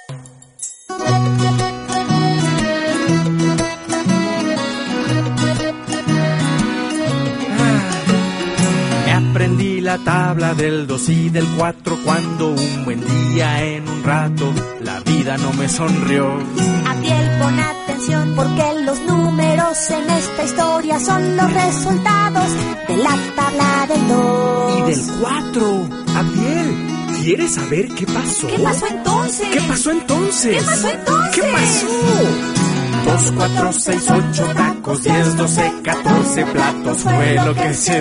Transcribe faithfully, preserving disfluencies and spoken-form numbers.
Aprendí la tabla del dos y del cuatro cuando un buen día en un rato la vida no me sonrió. Adiel, pon atención porque los números en esta historia son los resultados de la tabla del dos. Y del cuatro. Adiel, ¿quieres saber qué pasó? ¿Qué pasó entonces? ¿Qué pasó entonces? ¿Qué pasó entonces? ¿Qué pasó? Dos, cuatro, seis, ocho tacos, diez, doce, catorce platos fue lo que se